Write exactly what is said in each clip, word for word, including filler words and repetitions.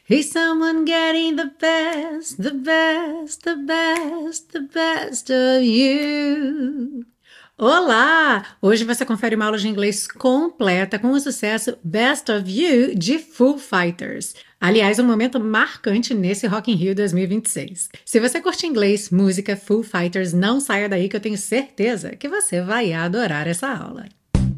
He's someone getting the best, the best, the best, the best of you. Olá! Hoje você confere uma aula de inglês completa com o sucesso Best of You de Foo Fighters. Aliás, um momento marcante nesse Rock in Rio dois mil e vinte e seis. Se você curte inglês, música, Foo Fighters, não saia daí que eu tenho certeza que você vai adorar essa aula.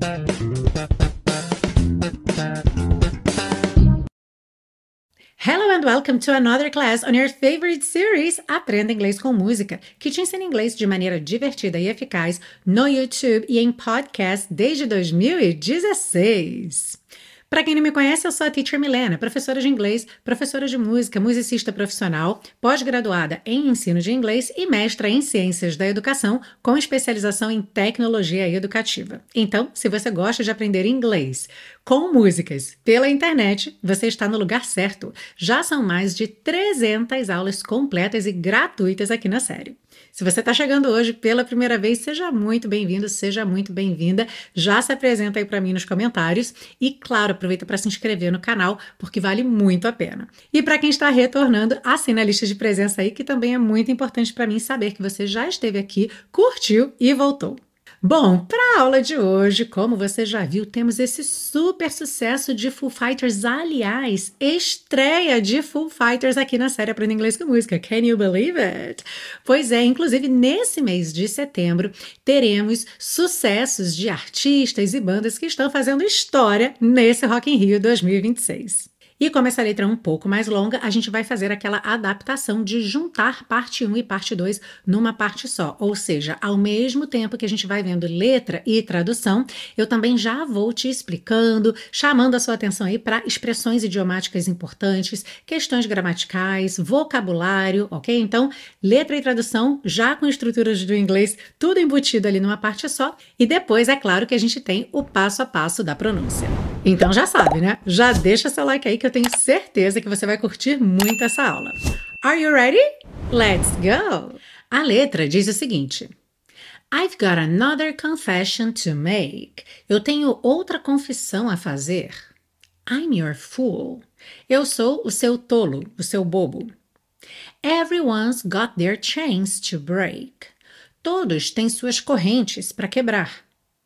Hello and welcome to another class on your favorite series Aprenda Inglês com Música, que te ensina inglês de maneira divertida e eficaz no YouTube e em podcast desde dois mil e dezesseis. Para quem não me conhece, eu sou a Teacher Milena, professora de inglês, professora de música, musicista profissional, pós-graduada em ensino de inglês e mestra em ciências da educação, com especialização em tecnologia educativa. Então, se você gosta de aprender inglês com músicas pela internet, você está no lugar certo. Já são mais de trezentas aulas completas e gratuitas aqui na série. Se você está chegando hoje pela primeira vez, seja muito bem-vindo, seja muito bem-vinda. Já se apresenta aí para mim nos comentários e, claro, aproveita para se inscrever no canal, porque vale muito a pena. E para quem está retornando, assina a lista de presença aí, que também é muito importante para mim saber que você já esteve aqui, curtiu e voltou. Bom, para a aula de hoje, como você já viu, temos esse super sucesso de Foo Fighters. Aliás, estreia de Foo Fighters aqui na série Aprenda Inglês com Música. Can you believe it? Pois é, inclusive nesse mês de setembro teremos sucessos de artistas e bandas que estão fazendo história nesse Rock in Rio dois mil e vinte e seis. E como essa letra é um pouco mais longa, a gente vai fazer aquela adaptação de juntar parte um e parte dois numa parte só. Ou seja, ao mesmo tempo que a gente vai vendo letra e tradução, eu também já vou te explicando, chamando a sua atenção aí para expressões idiomáticas importantes, questões gramaticais, vocabulário, ok? Então, letra e tradução já com estruturas do inglês, tudo embutido ali numa parte só. E depois, é claro que a gente tem o passo a passo da pronúncia. Então já sabe, né? Já deixa seu like aí que eu tenho certeza que você vai curtir muito essa aula. Are you ready? Let's go! A letra diz o seguinte: I've got another confession to make. Eu tenho outra confissão a fazer. I'm your fool. Eu sou o seu tolo, o seu bobo. Everyone's got their chains to break. Todos têm suas correntes para quebrar.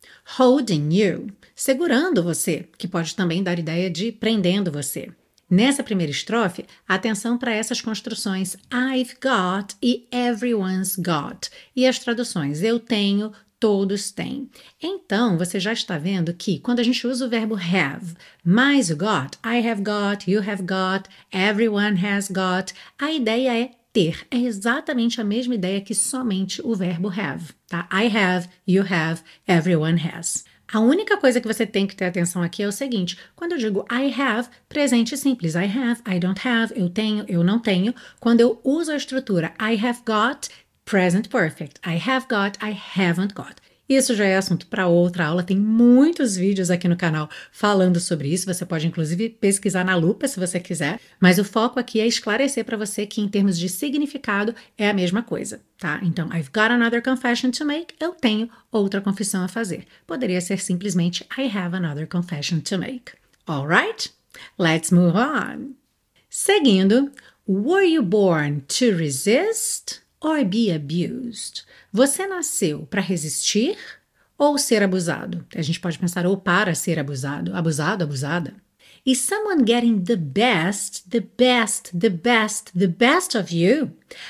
Holding you, segurando você, que pode também dar ideia de prendendo você. Nessa primeira estrofe, atenção para essas construções I've got e everyone's got. E as traduções eu tenho, todos têm. Então, você já está vendo que quando a gente usa o verbo have mais o got, I have got, you have got, everyone has got, a ideia é ter. É exatamente a mesma ideia que somente o verbo have, tá? I have, you have, everyone has. A única coisa que você tem que ter atenção aqui é o seguinte: quando eu digo I have, presente simples, I have, I don't have, eu tenho, eu não tenho. Quando eu uso a estrutura I have got, present perfect, I have got, I haven't got. Isso já é assunto para outra aula, tem muitos vídeos aqui no canal falando sobre isso, você pode inclusive pesquisar na lupa se você quiser, mas o foco aqui é esclarecer para você que em termos de significado é a mesma coisa, tá? Então, I've got another confession to make, eu tenho outra confissão a fazer. Poderia ser simplesmente I have another confession to make. Alright? Let's move on. Seguindo, were you born to resist or be abused? Você nasceu para resistir ou ser abusado? A gente pode pensar ou para ser abusado, abusado, abusada. Is someone getting the best, the best, the best, the best of you?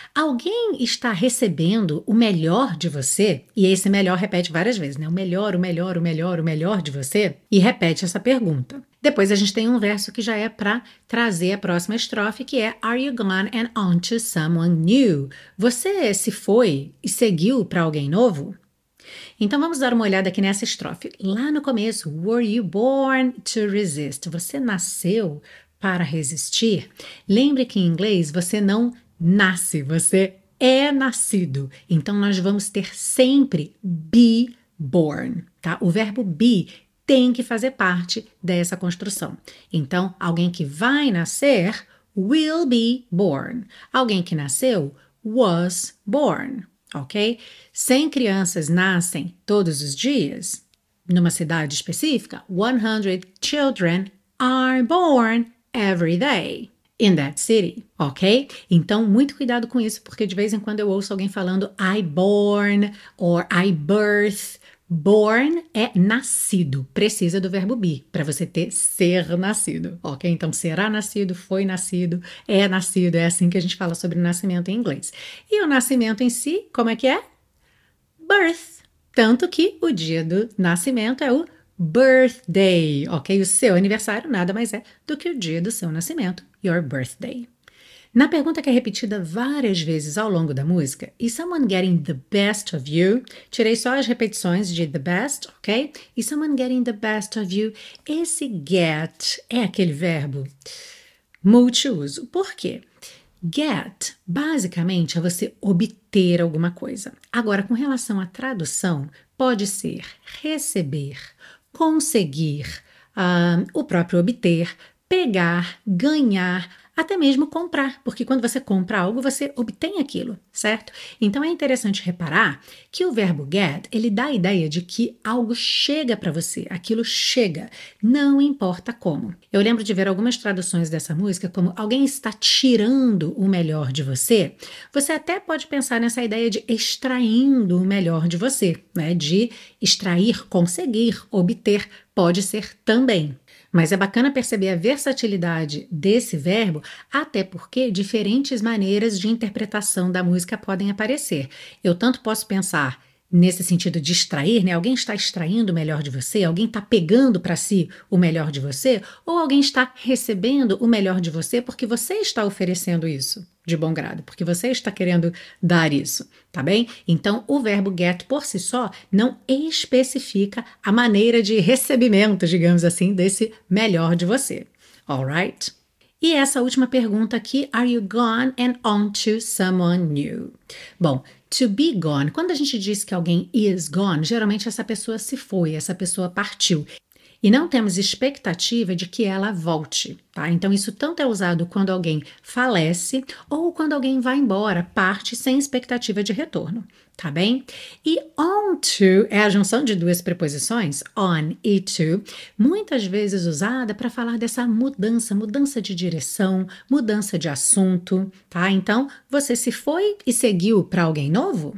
Alguém está recebendo o melhor de você? E esse melhor repete várias vezes, né? O melhor, o melhor, o melhor, o melhor de você? E repete essa pergunta. Depois a gente tem um verso que já é para trazer a próxima estrofe, que é Are you gone and on to someone new? Você se foi e seguiu para alguém novo? Então vamos dar uma olhada aqui nessa estrofe. Lá no começo, were you born to resist? Você nasceu para resistir? Lembre que em inglês você não nasce, você é nascido. Então nós vamos ter sempre be born, tá? O verbo be tem que fazer parte dessa construção. Então, alguém que vai nascer will be born. Alguém que nasceu was born. Ok? cem crianças nascem todos os dias. Numa cidade específica, one hundred children are born every day. in that city, ok? Então, muito cuidado com isso, porque de vez em quando eu ouço alguém falando I born or I birth. Born é nascido, precisa do verbo be, para você ter ser nascido, ok? Então, será nascido, foi nascido, é nascido, é assim que a gente fala sobre o nascimento em inglês. E o nascimento em si, como é que é? Birth. Tanto que o dia do nascimento é o birthday, ok? O seu aniversário nada mais é do que o dia do seu nascimento, your birthday. Na pergunta que é repetida várias vezes ao longo da música, is someone getting the best of you? Tirei só as repetições de the best, ok? Is someone getting the best of you? Esse get é aquele verbo multiuso. Por quê? Get, basicamente, é você obter alguma coisa. Agora, com relação à tradução, pode ser receber, conseguir, uh, o próprio obter, pegar, ganhar, até mesmo comprar, porque quando você compra algo, você obtém aquilo, certo? Então é interessante reparar que o verbo get, ele dá a ideia de que algo chega para você, aquilo chega, não importa como. Eu lembro de ver algumas traduções dessa música como alguém está tirando o melhor de você. Você até pode pensar nessa ideia de extraindo o melhor de você, né? De extrair, conseguir, obter, pode ser também. Mas é bacana perceber a versatilidade desse verbo, até porque diferentes maneiras de interpretação da música podem aparecer. Eu tanto posso pensar nesse sentido de extrair, né? Alguém está extraindo o melhor de você, alguém está pegando para si o melhor de você, ou alguém está recebendo o melhor de você porque você está oferecendo isso de bom grado, porque você está querendo dar isso, tá bem? Então, o verbo get por si só não especifica a maneira de recebimento, digamos assim, desse melhor de você, alright? E essa última pergunta aqui, are you gone and on to someone new? Bom, to be gone, quando a gente diz que alguém is gone, geralmente essa pessoa se foi, essa pessoa partiu. E não temos expectativa de que ela volte, tá? Então isso tanto é usado quando alguém falece ou quando alguém vai embora, parte sem expectativa de retorno, tá bem? E on to é a junção de duas preposições, on e to, muitas vezes usada para falar dessa mudança, mudança de direção, mudança de assunto, tá? Então, você se foi e seguiu para alguém novo?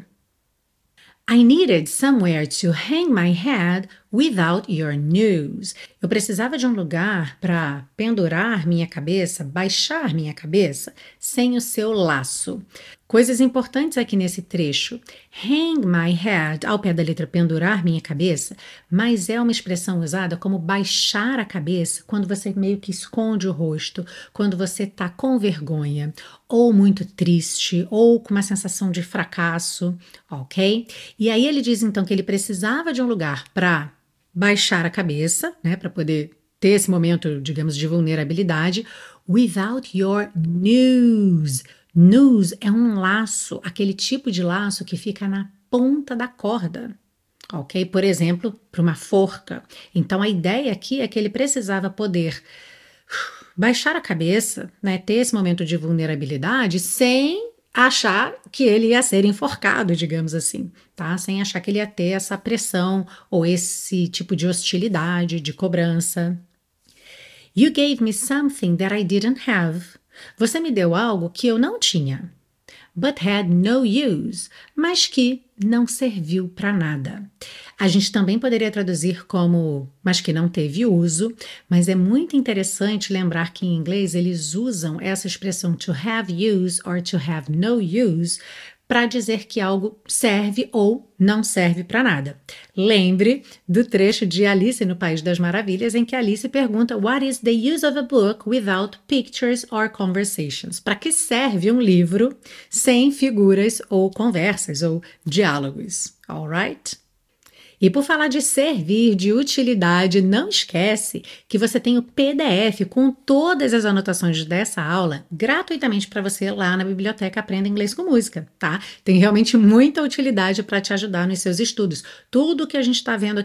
I needed somewhere to hang my head without your news. Eu precisava de um lugar para pendurar minha cabeça, baixar minha cabeça, sem o seu laço. Coisas importantes aqui nesse trecho. Hang my head, ao pé da letra pendurar minha cabeça, mas é uma expressão usada como baixar a cabeça quando você meio que esconde o rosto, quando você está com vergonha, ou muito triste, ou com uma sensação de fracasso, ok? E aí ele diz então que ele precisava de um lugar para baixar a cabeça, né, para poder ter esse momento, digamos, de vulnerabilidade, without your news. News é um laço, aquele tipo de laço que fica na ponta da corda, ok? Por exemplo, para uma forca. Então, a ideia aqui é que ele precisava poder baixar a cabeça, né, ter esse momento de vulnerabilidade sem achar que ele ia ser enforcado, digamos assim, tá? Sem achar que ele ia ter essa pressão ou esse tipo de hostilidade, de cobrança. You gave me something that I didn't have. Você me deu algo que eu não tinha, but had no use, mas que não serviu para nada. A gente também poderia traduzir como, mas que não teve uso, mas é muito interessante lembrar que em inglês eles usam essa expressão to have use or to have no use para dizer que algo serve ou não serve para nada. Lembre do trecho de Alice no País das Maravilhas, em que Alice pergunta What is the use of a book without pictures or conversations? Para que serve um livro sem figuras ou conversas ou diálogos? Alright? E por falar de servir, de utilidade, não esquece que você tem o P D F com todas as anotações dessa aula gratuitamente para você lá na biblioteca Aprenda Inglês com Música, tá? Tem realmente muita utilidade para te ajudar nos seus estudos. Tudo que a gente está vendo aqui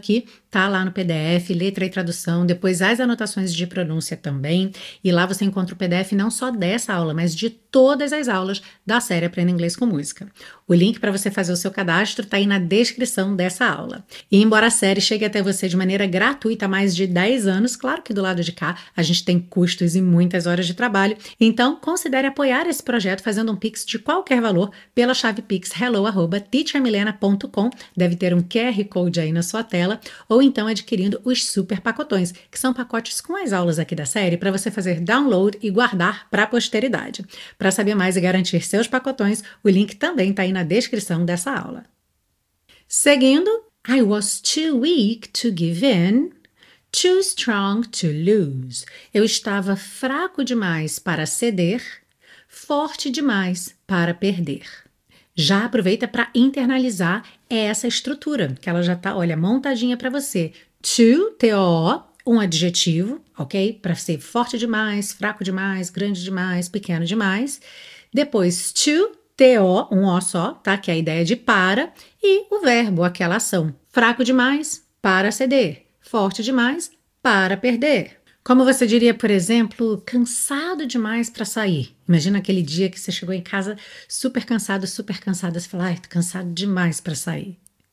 tá lá no P D F, letra e tradução, depois as anotações de pronúncia também, e lá você encontra o P D F não só dessa aula, mas de todas as aulas da série Aprenda Inglês com Música. O link para você fazer o seu cadastro tá aí na descrição dessa aula. E embora a série chegue até você de maneira gratuita há mais de dez anos, claro que do lado de cá a gente tem custos e muitas horas de trabalho, então considere apoiar esse projeto fazendo um Pix de qualquer valor pela chave pix hello arroba teacher milena ponto com, deve ter um Q R Code aí na sua tela, ou então adquirindo os super pacotões, que são pacotes com as aulas aqui da série para você fazer download e guardar para a posteridade. Para saber mais e garantir seus pacotões, o link também está aí na descrição dessa aula. Seguindo, I was too weak to give in, too strong to lose. Eu estava fraco demais para ceder, forte demais para perder. Já aproveita para internalizar essa estrutura, que ela já está, olha, montadinha para você. To, T O O, um adjetivo, ok? Para ser forte demais, fraco demais, grande demais, pequeno demais. Depois, to, T O, um O só, tá? Que é a ideia de para. E o verbo, aquela ação. Fraco demais, para ceder. Forte demais, para perder. Como você diria, por exemplo, cansado demais para sair. Imagina aquele dia que você chegou em casa super cansado, super cansada. Você fala, ai, tô cansado demais para sair.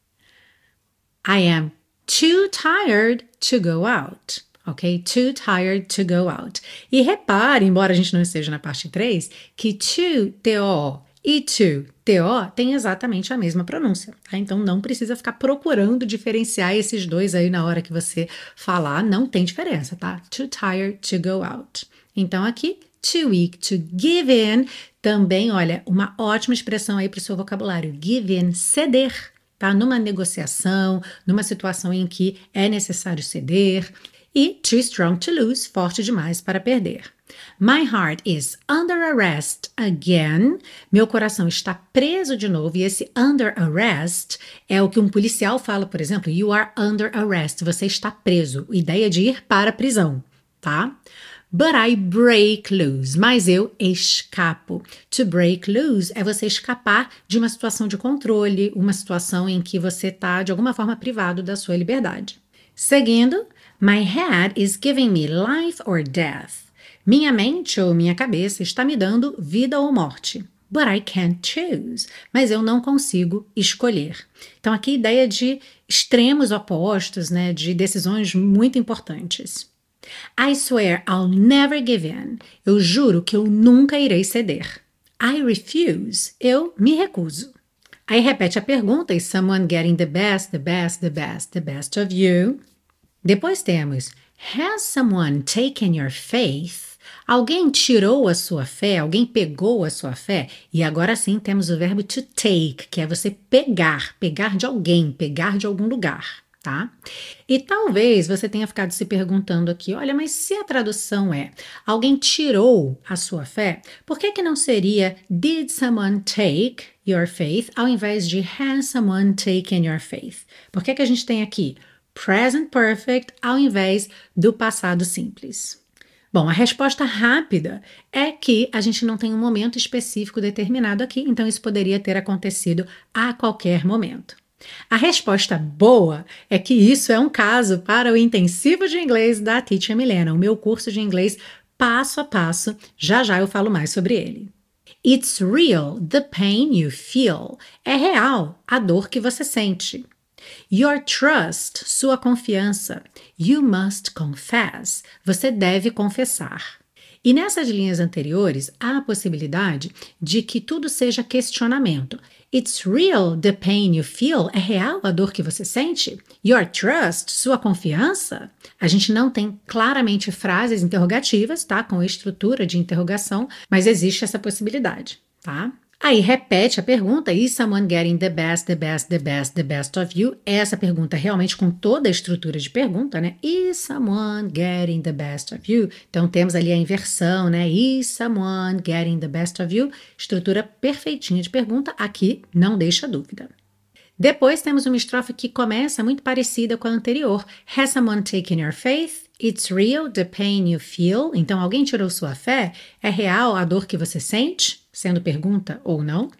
I am too tired to go out. Ok? Too tired to go out. E repare, embora a gente não esteja na parte três, que to, T O O, e to, T O O, tem exatamente a mesma pronúncia. Tá? Então não precisa ficar procurando diferenciar esses dois aí na hora que você falar. Não tem diferença, tá? Too tired to go out. Então aqui, too weak to give in. Também, olha, uma ótima expressão aí para o seu vocabulário. Give in, ceder. Tá? Numa negociação, numa situação em que é necessário ceder. E too strong to lose, forte demais para perder. My heart is under arrest again. Meu coração está preso de novo. E esse under arrest é o que um policial fala, por exemplo. You are under arrest. Você está preso. Ideia de ir para a prisão, tá? But I break loose. Mas eu escapo. To break loose é você escapar de uma situação de controle, uma situação em que você está, de alguma forma, privado da sua liberdade. Seguindo, my head is giving me life or death. Minha mente ou minha cabeça está me dando vida ou morte. But I can't choose. Mas eu não consigo escolher. Então, aqui a ideia de extremos opostos, né, de decisões muito importantes. I swear I'll never give in. Eu juro que eu nunca irei ceder. I refuse. Eu me recuso. Aí repete a pergunta, is someone getting the best, the best, the best, the best of you? Depois temos, has someone taken your faith? Alguém tirou a sua fé, alguém pegou a sua fé? E agora sim temos o verbo to take, que é você pegar, pegar de alguém, pegar de algum lugar, tá? E talvez você tenha ficado se perguntando aqui, olha, mas se a tradução é alguém tirou a sua fé, por que que não seria did someone take your faith ao invés de has someone taken your faith? Por que que a gente tem aqui present perfect ao invés do passado simples? Bom, a resposta rápida é que a gente não tem um momento específico determinado aqui, então isso poderia ter acontecido a qualquer momento. A resposta boa é que isso é um caso para o intensivo de inglês da Teacher Milena, o meu curso de inglês passo a passo. Já já eu falo mais sobre ele. It's real, the pain you feel. É real a dor que você sente. Your trust, sua confiança. You must confess. Você deve confessar. E nessas linhas anteriores, há a possibilidade de que tudo seja questionamento. It's real, the pain you feel. É real a dor que você sente? Your trust, sua confiança? A gente não tem claramente frases interrogativas, tá? Com estrutura de interrogação, mas existe essa possibilidade, tá? Aí repete a pergunta, is someone getting the best, the best, the best, the best of you? Essa pergunta realmente com toda a estrutura de pergunta, né? Is someone getting the best of you? Então temos ali a inversão, né? Is someone getting the best of you? Estrutura perfeitinha de pergunta, aqui não deixa dúvida. Depois temos uma estrofe que começa muito parecida com a anterior. Has someone taken your faith? It's real, the pain you feel. Então, alguém tirou sua fé? É real a dor que você sente? Sendo pergunta ou não.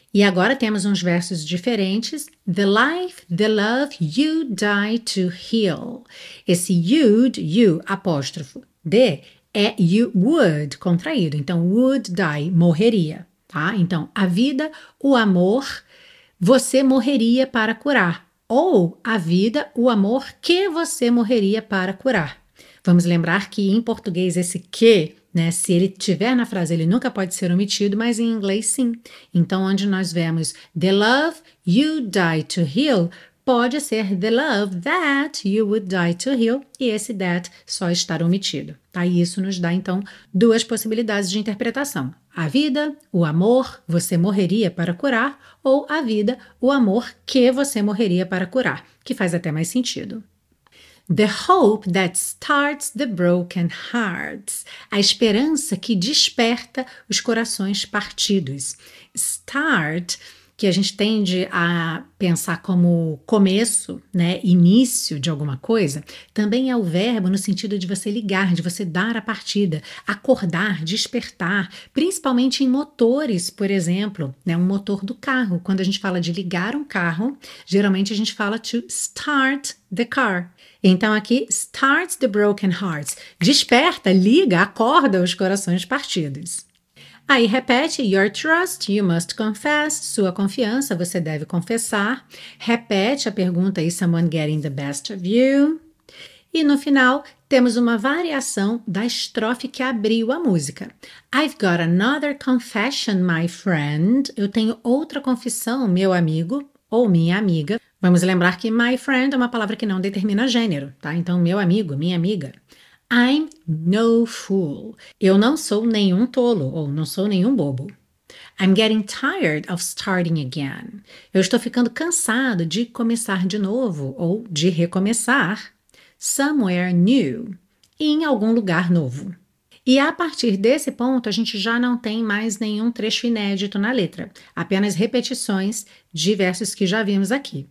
E agora temos uns versos diferentes. The life, the love you die to heal. Esse you'd, you, apóstrofo, de, é you would, contraído. Então, would die, morreria, tá? Então, a vida, o amor, você morreria para curar. Ou a vida, o amor que você morreria para curar. Vamos lembrar que em português esse que, né, se ele estiver na frase, ele nunca pode ser omitido, mas em inglês sim. Então, onde nós vemos the love you die to heal, pode ser the love that you would die to heal, e esse that só estar omitido. Tá? E isso nos dá, então, duas possibilidades de interpretação. A vida, o amor, você morreria para curar, ou a vida, o amor que você morreria para curar, que faz até mais sentido. The hope that starts the broken hearts. A esperança que desperta os corações partidos. Start, que a gente tende a pensar como começo, né, início de alguma coisa, também é o verbo no sentido de você ligar, de você dar a partida, acordar, despertar, principalmente em motores, por exemplo, né, um motor do carro. Quando a gente fala de ligar um carro, geralmente a gente fala to start the car. Então aqui, starts the broken hearts, desperta, liga, acorda os corações partidos. Aí repete, your trust, you must confess, sua confiança, você deve confessar. Repete a pergunta, is someone getting the best of you? E no final, temos uma variação da estrofe que abriu a música. I've got another confession, my friend. Eu tenho outra confissão, meu amigo ou minha amiga. Vamos lembrar que my friend é uma palavra que não determina gênero, tá? Então, meu amigo, minha amiga. I'm no fool. Eu não sou nenhum tolo ou não sou nenhum bobo. I'm getting tired of starting again. Eu estou ficando cansado de começar de novo ou de recomeçar. Somewhere new. Em algum lugar novo. E a partir desse ponto, a gente já não tem mais nenhum trecho inédito na letra. Apenas repetições de versos que já vimos aqui.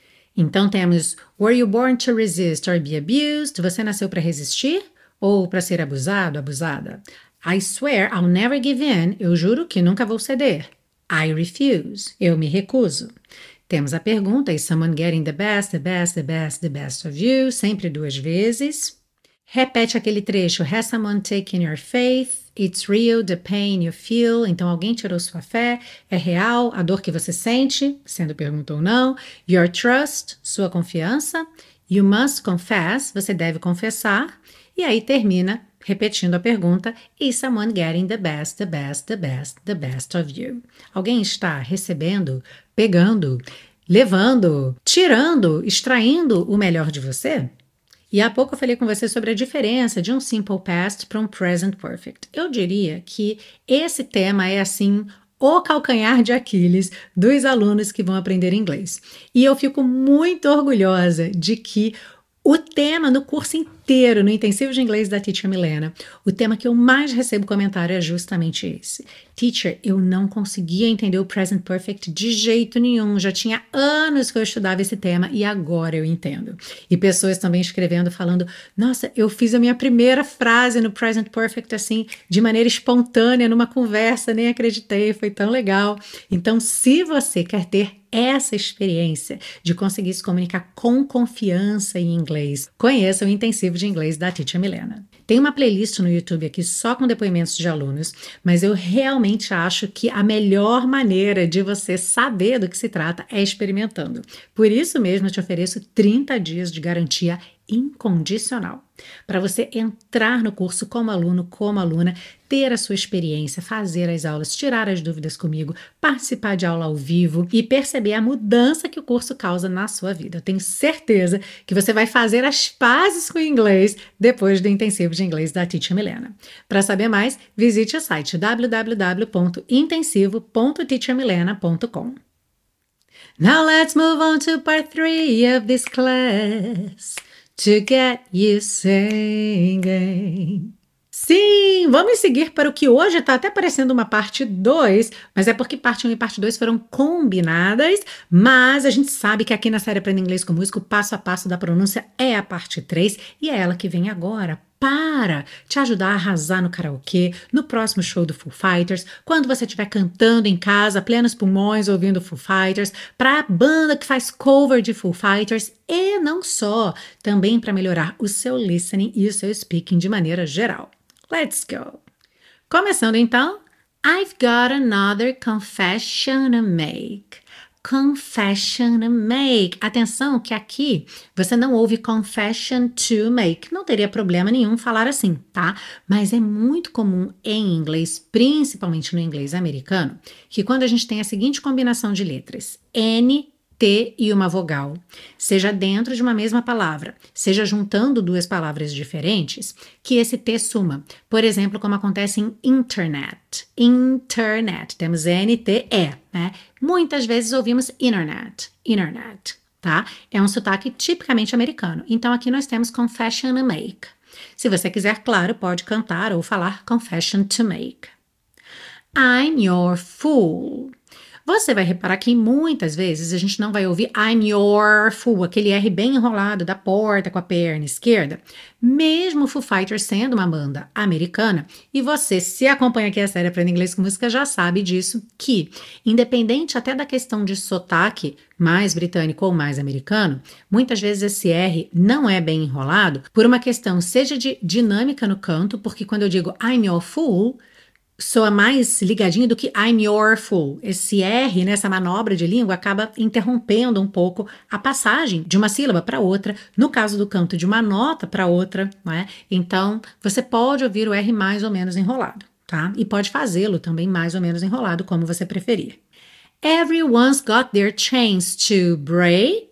Então temos, were you born to resist or be abused? Você nasceu para resistir ou para ser abusado, abusada? I swear I'll never give in. Eu juro que nunca vou ceder. I refuse. Eu me recuso. Temos a pergunta, is someone getting the best, the best, the best, the best of you? Sempre duas vezes. Repete aquele trecho, has someone taken your faith? It's real, the pain you feel. Então, alguém tirou sua fé, é real, a dor que você sente, sendo pergunta ou não. Your trust, sua confiança. You must confess, você deve confessar. E aí termina repetindo a pergunta, is someone getting the best, the best, the best, the best of you? Alguém está recebendo, pegando, levando, tirando, extraindo o melhor de você? E há pouco eu falei com você sobre a diferença de um simple past para um present perfect. Eu diria que esse tema é, assim, o calcanhar de Aquiles dos alunos que vão aprender inglês. E eu fico muito orgulhosa de que o tema no curso inteiro, no intensivo de inglês da Teacher Milena, o tema que eu mais recebo comentário é justamente esse. Teacher, eu não conseguia entender o present perfect de jeito nenhum. Já tinha anos que eu estudava esse tema e agora eu entendo. E pessoas também escrevendo, falando, nossa, eu fiz a minha primeira frase no present perfect assim, de maneira espontânea, numa conversa, nem acreditei, foi tão legal. Então, se você quer ter essa experiência de conseguir se comunicar com confiança em inglês, conheça o intensivo de inglês da Teacher Milena. Tem uma playlist no YouTube aqui só com depoimentos de alunos, mas eu realmente acho que a melhor maneira de você saber do que se trata é experimentando. Por isso mesmo eu te ofereço trinta dias de garantia incondicional para você entrar no curso como aluno, como aluna, ter a sua experiência, fazer as aulas, tirar as dúvidas comigo, participar de aula ao vivo e perceber a mudança que o curso causa na sua vida. Eu tenho certeza que você vai fazer as pazes com o inglês depois do intensivo de inglês da Teacher Milena. Para saber mais, visite o site w w w ponto intensivo ponto teacher milena ponto com. Now let's move on to part three of this class. To get you singing. Sim, vamos seguir para o que hoje está até parecendo uma parte dois, mas é porque parte um e parte dois foram combinadas, mas a gente sabe que aqui na série Aprenda Inglês com Música, o passo a passo da pronúncia é a parte três e é ela que vem agora, para te ajudar a arrasar no karaokê, no próximo show do Foo Fighters, quando você estiver cantando em casa, plenos pulmões, ouvindo Foo Fighters, para a banda que faz cover de Foo Fighters e não só, também para melhorar o seu listening e o seu speaking de maneira geral. Let's go! Começando então, I've got another confession to make. Confession to make. Atenção que aqui você não ouve confession to make. Não teria problema nenhum falar assim, tá? Mas é muito comum em inglês, principalmente no inglês americano, que quando a gente tem a seguinte combinação de letras, N, T e uma vogal, seja dentro de uma mesma palavra, seja juntando duas palavras diferentes, que esse T suma. Por exemplo, como acontece em internet. Internet. Temos N, T, E, né? Muitas vezes ouvimos internet. Internet, tá? É um sotaque tipicamente americano. Então, aqui nós temos confession to make. Se você quiser, claro, pode cantar ou falar confession to make. I'm your fool. Você vai reparar que muitas vezes a gente não vai ouvir I'm your fool, aquele R bem enrolado da porta com a perna esquerda, mesmo o Foo Fighters sendo uma banda americana, e você, se acompanha aqui a série Aprenda Inglês com Música, já sabe disso, que independente até da questão de sotaque mais britânico ou mais americano, muitas vezes esse R não é bem enrolado por uma questão seja de dinâmica no canto, porque quando eu digo I'm your fool, soa mais ligadinho do que I'm your fool. Esse R nessa manobra de língua acaba interrompendo um pouco a passagem de uma sílaba para outra, no caso do canto de uma nota para outra, não é? Então, você pode ouvir o R mais ou menos enrolado, tá? E pode fazê-lo também mais ou menos enrolado, como você preferir. Everyone's got their chains to break,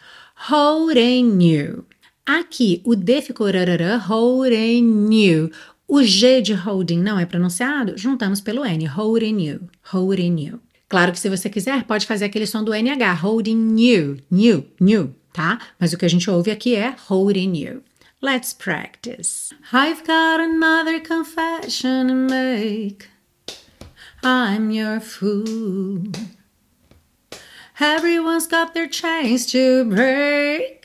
holding you. Aqui, o D ficou rarará, holding you. O G de holding não é pronunciado, juntamos pelo N, holding you, holding you. Claro que se você quiser, pode fazer aquele som do N H, holding you, new, new, tá? Mas o que a gente ouve aqui é holding you. Let's practice. I've got another confession to make. I'm your fool. Everyone's got their chains to break,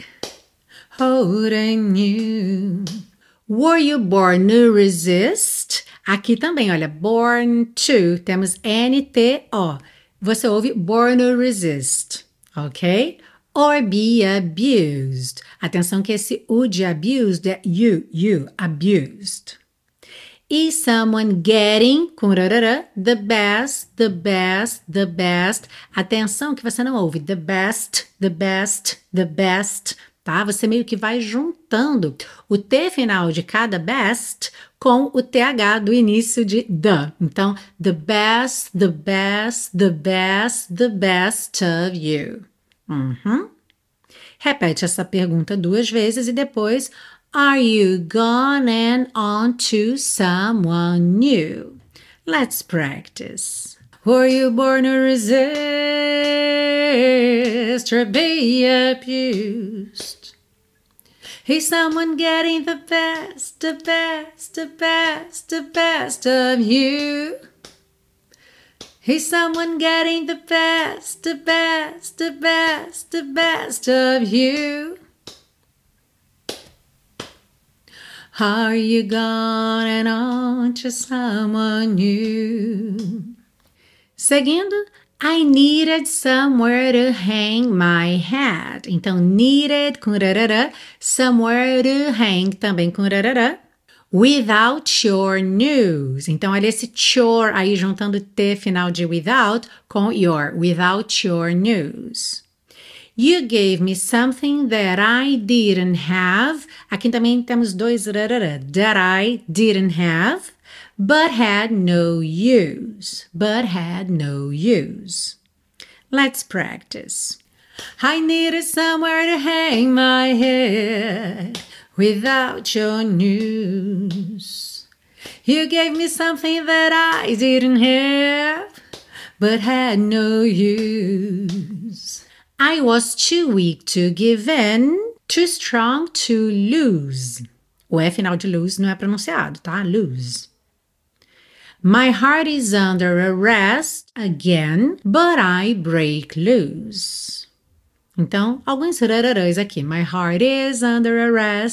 holding you. Were you born to resist? Aqui também, olha, born to, temos N T O. Você ouve born to resist, ok? Or be abused. Atenção que esse U de abused é you, you, abused. Is someone getting, com rarará, the best, the best, the best. Atenção que você não ouve the best, the best, the best, tá? Você meio que vai juntando o T final de cada best com o T H do início de the. Então, the best, the best, the best, the best of you. Uhum. Repete essa pergunta duas vezes e depois, are you gone and on to someone new? Let's practice. Were you born to resist or be abused? Is someone getting the best, the best, the best, the best of you? Is someone getting the best, the best, the best, the best of you? Are you gone and on to someone new? Seguindo, I needed somewhere to hang my hat. Então, needed com rarará, somewhere to hang também com rarará. Without your news. Então, olha esse your aí juntando T final de without com your. Without your news. You gave me something that I didn't have. Aqui também temos dois rarará. That I didn't have. But had no use. But had no use. Let's practice. I needed somewhere to hang my head without your news. You gave me something that I didn't have, but had no use. I was too weak to give in, too strong to lose. O E final de lose não é pronunciado, tá? Lose. My heart is under arrest again, but I break loose. Então, alguns rararãs aqui. My heart is under arrest,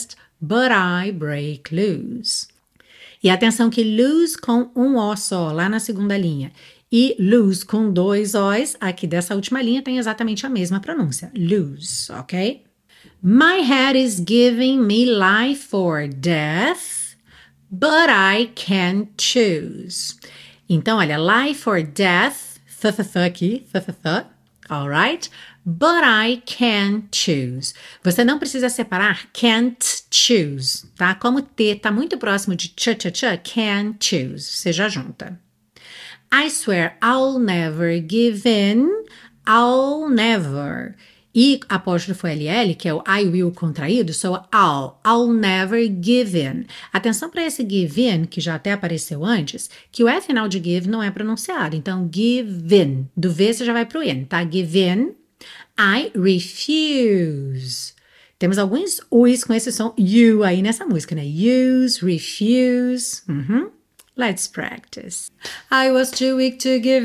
but I break loose. E atenção que lose com um O só, lá na segunda linha, e lose com dois Os, aqui dessa última linha tem exatamente a mesma pronúncia, lose, ok? My head is giving me life or death, but I can choose. Então, olha, life or death, th, th, th aqui, th, th, th, alright? But I can choose. Você não precisa separar can't choose, tá? Como T tá muito próximo de ch, ch, ch, can choose. Você já junta. I swear I'll never give in, I'll never. E apóstrofo L L, que é o I will contraído, soa I'll, I'll never give in. Atenção para esse give in, que já até apareceu antes, que o E final de give não é pronunciado. Então, give in. Do V você já vai pro N, tá? Give in, I refuse. Temos alguns U's com esse som U aí nessa música, né? Use, refuse. Uhum. Let's practice. I was too weak to give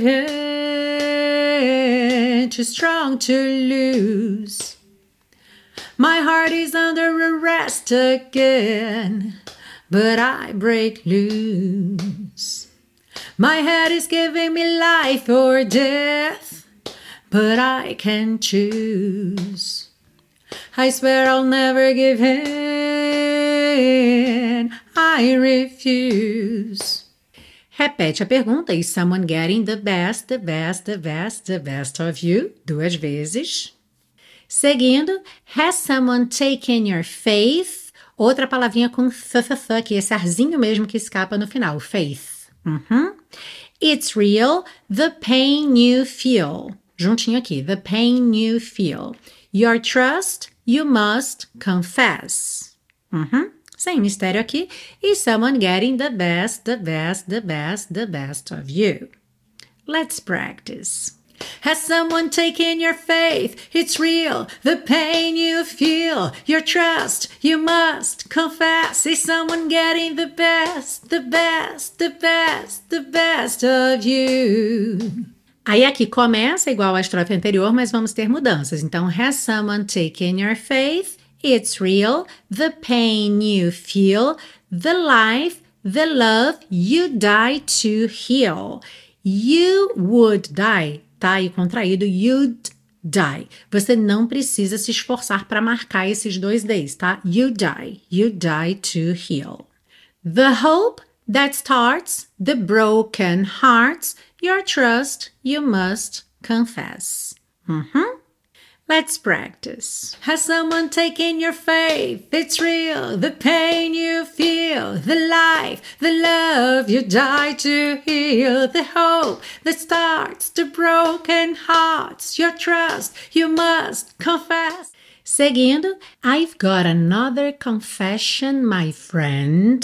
in, too strong to lose. My heart is under arrest again, but I break loose. My head is giving me life or death, but I can choose. I swear I'll never give in, I refuse. Repete a pergunta. Is someone getting the best, the best, the best, the best of you? Duas vezes. Seguindo, has someone taken your faith? Outra palavrinha com th, th, th, que é esse arzinho mesmo que escapa no final, faith. Uhum. It's real, the pain you feel. Juntinho aqui, the pain you feel. Your trust, you must confess. Uhum. Sem mistério aqui. Is someone getting the best, the best, the best, the best of you? Let's practice. Has someone taken your faith? It's real, the pain you feel. Your trust, you must confess. Is someone getting the best, the best, the best, the best of you? Aí aqui começa igual a estrofe anterior, mas vamos ter mudanças. Então, has someone taken your faith? It's real, the pain you feel, the life, the love you die to heal. You would die, tá aí contraído, you'd die. Você não precisa se esforçar para marcar esses dois Ds, tá? You die, you die to heal. The hope that starts the broken hearts, your trust you must confess. Uhum. Let's practice. Has someone taken your faith? It's real, the pain you feel, the life, the love you die to heal, the hope that starts the broken hearts, your trust you must confess. Seguindo, I've got another confession, my friend.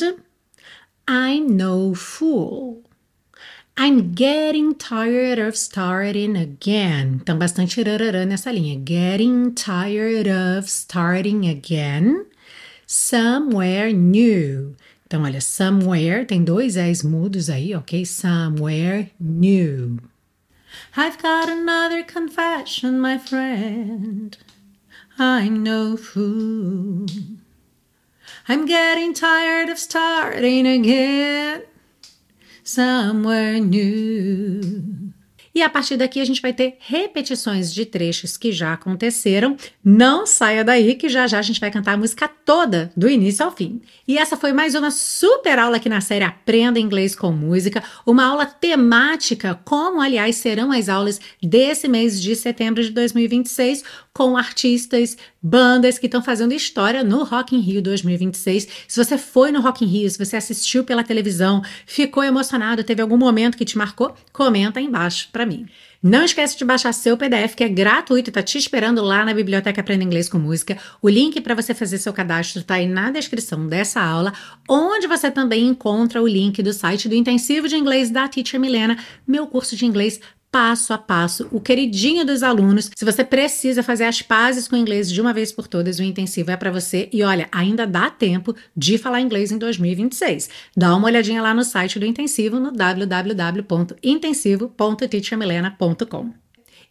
I'm no fool. I'm getting tired of starting again. Então, bastante rararã nessa linha. Getting tired of starting again. Somewhere new. Então, olha, somewhere, tem dois S mudos aí, ok? Somewhere new. I've got another confession, my friend. I'm no fool. I'm getting tired of starting again. Somewhere new. E a partir daqui a gente vai ter repetições de trechos que já aconteceram. Não saia daí que já já a gente vai cantar a música toda, do início ao fim. E essa foi mais uma super aula aqui na série Aprenda Inglês com Música. Uma aula temática, como aliás serão as aulas desse mês de setembro de dois mil e vinte e seis, com artistas, bandas que estão fazendo história no Rock in Rio dois mil e vinte e seis. Se você foi no Rock in Rio, se você assistiu pela televisão, ficou emocionado, teve algum momento que te marcou, comenta aí embaixo para mim. Não esquece de baixar seu P D F, que é gratuito e está te esperando lá na Biblioteca Aprenda Inglês com Música. O link para você fazer seu cadastro está aí na descrição dessa aula, onde você também encontra o link do site do Intensivo de Inglês da Teacher Milena, meu curso de inglês passo a passo, o queridinho dos alunos. Se você precisa fazer as pazes com o inglês de uma vez por todas, o intensivo é para você. E olha, ainda dá tempo de falar inglês em dois mil e vinte e seis. Dá uma olhadinha lá no site do intensivo, no w w w ponto intensivo ponto teacher milena ponto com.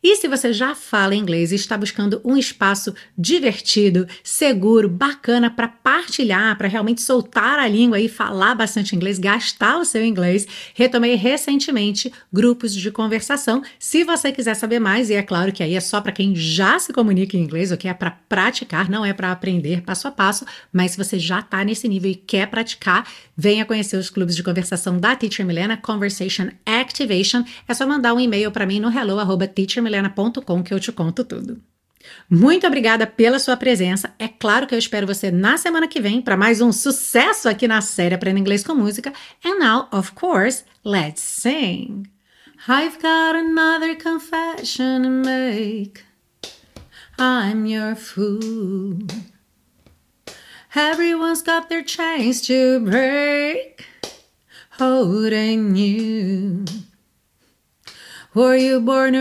E se você já fala inglês e está buscando um espaço divertido, seguro, bacana para partilhar, para realmente soltar a língua e falar bastante inglês, gastar o seu inglês, retomei recentemente grupos de conversação. Se você quiser saber mais, e é claro que aí é só para quem já se comunica em inglês, o que é para praticar, não é para aprender passo a passo, mas se você já está nesse nível e quer praticar, venha conhecer os clubes de conversação da Teacher Milena, Conversation Activation. É só mandar um e-mail para mim no hello arroba teacher milena ponto com que eu te conto tudo. Muito obrigada pela sua presença. É claro que eu espero você na semana que vem para mais um sucesso aqui na série Aprenda Inglês com Música. And now, of course, let's sing. I've got another confession to make. I'm your fool. Everyone's got their chains to break, holding you. Were you born to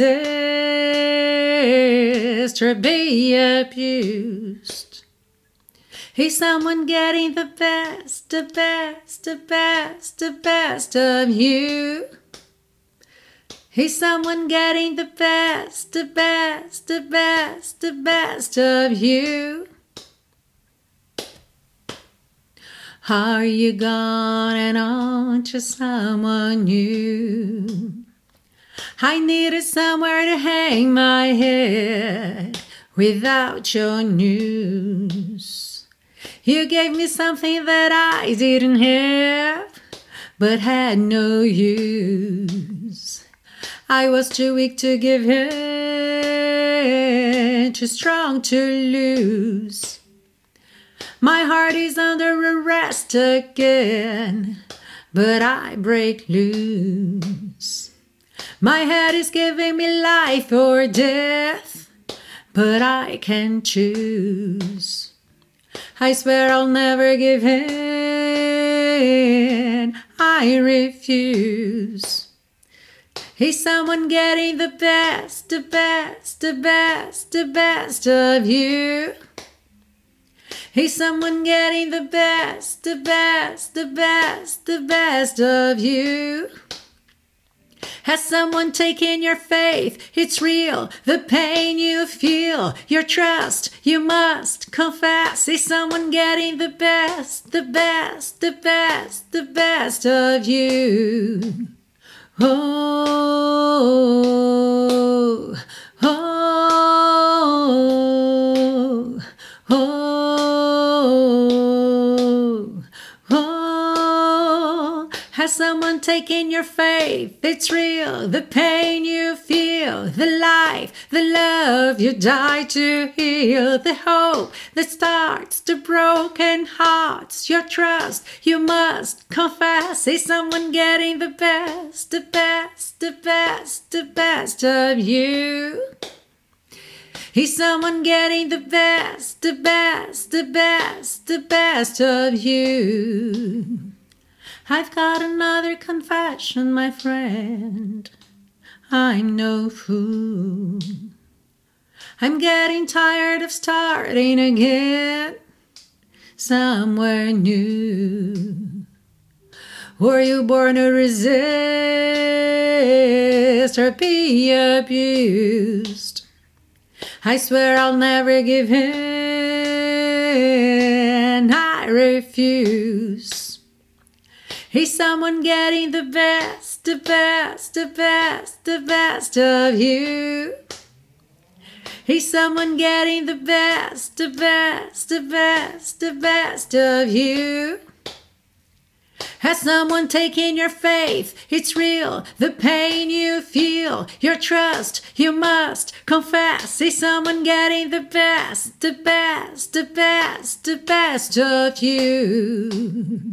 resist or be abused? Is someone getting the best, the best, the best, the best of you? Is someone getting the best, the best, the best, the best of you? Are you gone and on to someone new? I needed somewhere to hang my head without your news. You gave me something that I didn't have, but had no use. I was too weak to give in, too strong to lose. My heart is under arrest again, but I break loose. My head is giving me life or death, but I can choose. I swear I'll never give in, I refuse. Is someone getting the best, the best, the best, the best of you? Is someone getting the best, the best, the best, the best of you? Has someone taken your faith? It's real, the pain you feel, your trust, you must confess. Is someone getting the best, the best, the best, the best of you? Oh, oh, oh, oh. Has someone taken your faith? It's real, the pain you feel, the life, the love you die to heal, the hope that starts the broken hearts, your trust you must confess. Is someone getting the best, the best, the best, the best of you? Is someone getting the best, the best, the best, the best of you? I've got another confession, my friend. I'm no fool. I'm getting tired of starting again somewhere new. Were you born to resist or be abused? I swear I'll never give in, I refuse. Is someone getting the best, the best, the best, the best of you? Is someone getting the best, the best, the best, the best of you? Has someone taken your faith? It's real, the pain you feel, your trust you must confess. Is someone getting the best, the best, the best, the best of you?